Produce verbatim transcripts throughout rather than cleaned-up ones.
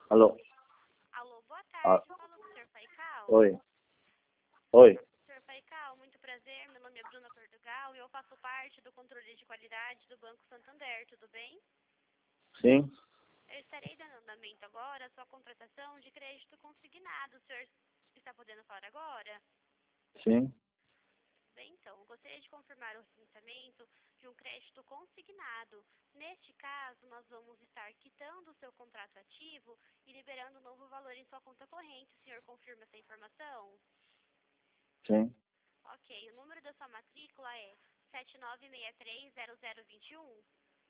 Alô? Alô, boa Ah, tarde. Fala com o senhor Faical. oi. Oi. senhor Faical, muito prazer. Meu nome é Bruna Portugal e eu faço parte do controle de qualidade do Banco Santander. Tudo bem? Sim? Eu estarei dando andamento agora à sua contratação de crédito consignado. O senhor está podendo falar agora? Sim? Bem, então, gostaria de confirmar o financiamento de um crédito consignado. Neste caso, nós vamos estar quitando o seu contrato ativo e liberando um novo valor em sua conta corrente. O senhor confirma essa informação? Sim? Ok, o número da sua matrícula é sete nove seis três zero zero dois um,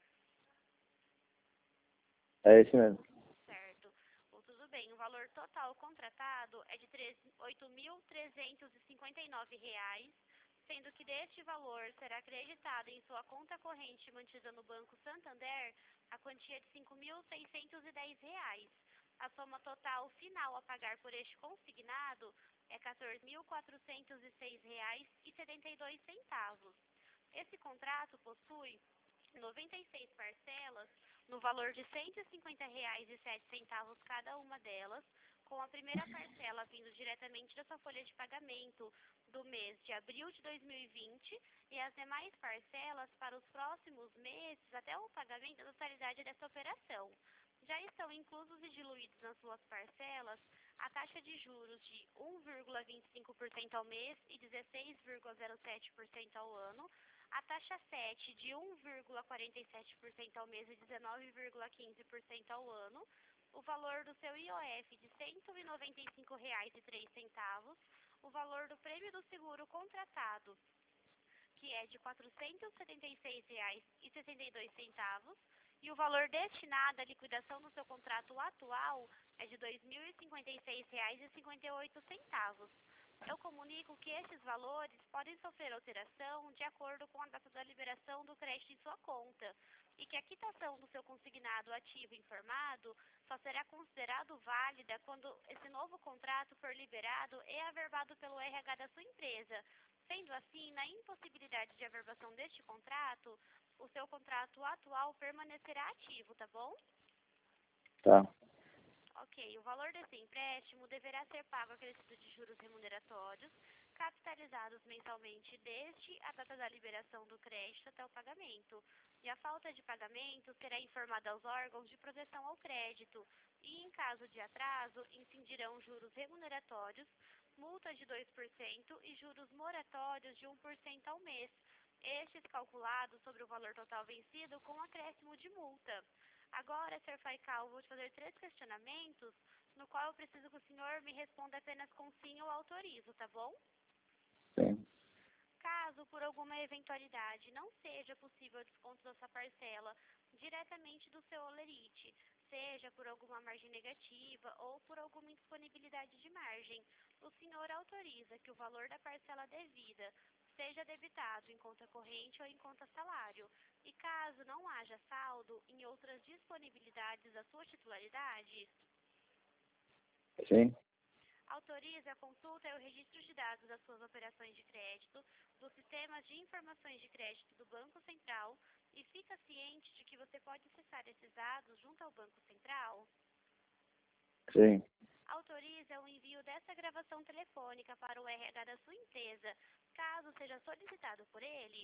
É esse mesmo. certo? Ou tudo bem, o valor total contratado é de oito mil trezentos e cinquenta e nove reais, sendo que deste valor será acreditado em sua conta corrente mantida no Banco Santander a quantia de cinco mil seiscentos e dez reais. A soma total final a pagar por este consignado é quatorze mil quatrocentos e seis reais e setenta e dois centavos. Esse contrato possui noventa e seis parcelas no valor de cento e cinquenta reais e sete centavos cada uma delas, com a primeira parcela vindo diretamente da sua folha de pagamento do mês de abril de dois mil e vinte e as demais parcelas para os próximos meses até o pagamento da totalidade dessa operação. Já estão inclusos e diluídos nas suas parcelas a taxa de juros de um vírgula vinte e cinco por cento ao mês e dezesseis vírgula zero sete por cento ao ano, a taxa sete de um vírgula quarenta e sete por cento ao mês e dezenove vírgula quinze por cento ao ano, o valor do seu I O F de cento e noventa e cinco reais e três centavos, o valor do prêmio do seguro contratado, que é de quatrocentos e setenta e seis reais e sessenta e dois centavos, e o valor destinado à liquidação do seu contrato atual é de dois mil e cinquenta e seis reais e cinquenta e oito centavos. Eu comunico que esses valores podem sofrer alteração de acordo com a data da liberação do crédito em sua conta e que a quitação do seu consignado ativo informado só será considerado válida quando esse novo contrato for liberado e averbado pelo R H da sua empresa. Sendo assim, na impossibilidade de averbação deste contrato, o seu contrato atual permanecerá ativo, tá bom? Tá. Ok, o valor desse empréstimo deverá ser pago acrescido de juros remuneratórios, capitalizados mensalmente desde a data da liberação do crédito até o pagamento. E a falta de pagamento será informada aos órgãos de proteção ao crédito e, em caso de atraso, incidirão juros remuneratórios, multa de dois por cento e juros moratórios de um por cento ao mês, estes calculados sobre o valor total vencido com acréscimo de multa. Agora, senhor Faical, vou te fazer três questionamentos, no qual eu preciso que o senhor me responda apenas com sim ou autorizo, tá bom? Sim. Caso, por alguma eventualidade, não seja possível o desconto da sua parcela diretamente do seu holerite, seja por alguma margem negativa ou por alguma indisponibilidade de margem, o senhor autoriza que o valor da parcela devida seja debitado em conta corrente ou em conta salário, e caso não haja saldo em outras disponibilidades da sua titularidade, Sim? autoriza a consulta e o registro de dados das suas operações de crédito dos sistemas de informações de crédito do Banco Central e fica ciente de que você pode acessar esses dados junto ao Banco Central? Sim. Autoriza o envio dessa gravação telefônica para o R H da sua empresa, caso seja solicitado por ele?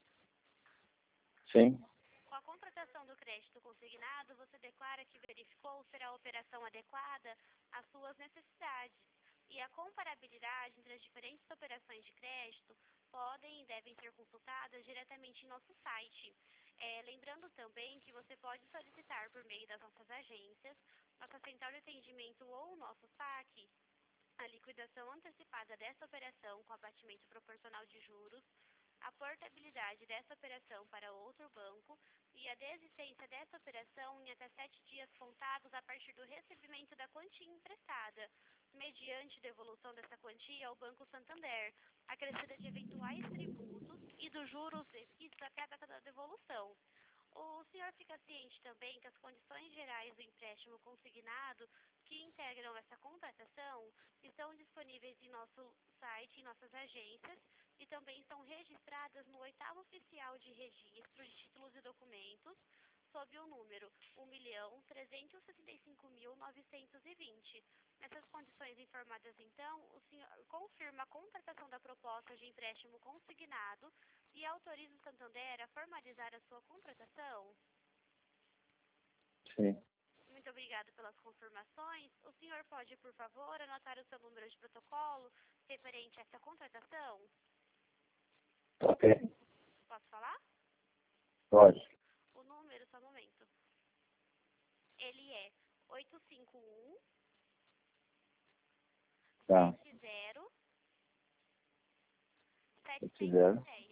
Sim? Com a contratação do crédito consignado, você declara que verificou ser a operação adequada às suas necessidades e a comparabilidade entre as diferentes operações de crédito podem e devem ser consultadas diretamente em nosso site. É, lembrando também que você pode solicitar por meio das nossas agências, nossa central de atendimento ou o nosso saque, a liquidação antecipada dessa operação com abatimento proporcional de juros, a portabilidade dessa operação para outro banco e a desistência dessa operação em até sete dias contados a partir do recebimento da quantia emprestada, mediante devolução dessa quantia ao Banco Santander, acrescida de eventuais tributos e dos juros devidos até a data da devolução. O senhor fica ciente também que as condições gerais do empréstimo consignado que integram essa contratação estão disponíveis em nosso site, em nossas agências, e também estão registradas no oitavo oficial de registro de títulos e documentos, sob o número um milhão trezentos e sessenta e cinco mil novecentos e vinte. Nessas condições informadas, então, o senhor confirma a contratação da proposta de empréstimo consignado e autoriza o Santander a formalizar a sua contratação? Sim. Muito obrigado pelas confirmações. O senhor pode, por favor, anotar o seu número de protocolo referente a essa contratação? Ok. Posso falar? Pode. O número, só um momento. Ele é oito cinco um, Tá. sete zero, Sete sete zero. seis.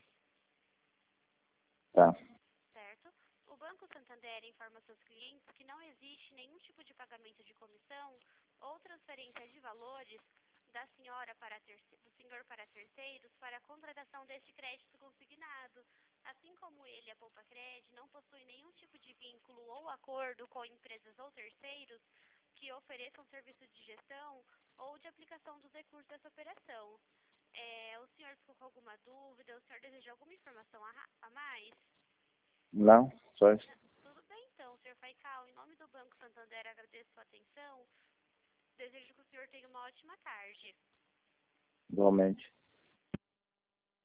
Tá. Certo? O Banco Santander informa seus clientes que não existe nenhum tipo de pagamento de comissão ou transferência de valores da senhora para terce- do senhor para terceiros para a contratação deste crédito consignado. Assim como ele, a Poupa Cred, não possui nenhum tipo de vínculo ou acordo com empresas ou terceiros que ofereçam serviço de gestão ou de aplicação dos recursos dessa operação. É, o senhor ficou com alguma dúvida? O senhor deseja alguma informação a, ra- a mais? Não? Só isso? Tudo bem, então, senhor Faical. Em nome do Banco Santander, agradeço sua atenção. Desejo que o senhor tenha uma ótima tarde. Igualmente.